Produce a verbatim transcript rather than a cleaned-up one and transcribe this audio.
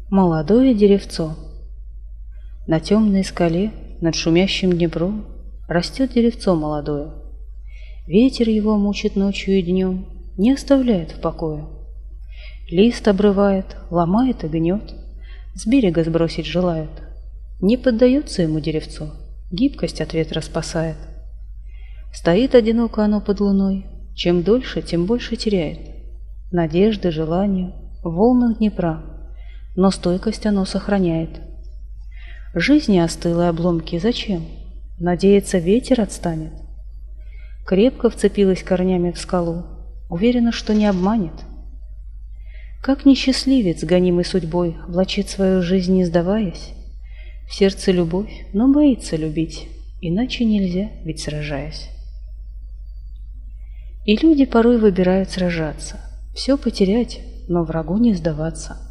Молодое деревцо. На темной скале над шумящим Днепром растет деревцо молодое. Ветер его мучит ночью и днем, не оставляет в покое. Лист обрывает, ломает и гнет, с берега сбросить желает. Не поддается ему деревцо, гибкость от ветра спасает. Стоит одиноко оно под луной, чем дольше, тем больше теряет надежды, желания в волнах Днепра, но стойкость оно сохраняет. Жизни остылой обломки зачем? Надеяться, ветер отстанет. Крепко вцепилась корнями в скалу, уверена, что не обманет. Как несчастливец, гонимый судьбой, влачит свою жизнь, не сдаваясь. В сердце любовь, но боится любить, иначе нельзя, ведь сражаясь. И люди порой выбирают сражаться, все потерять, но врагу не сдаваться.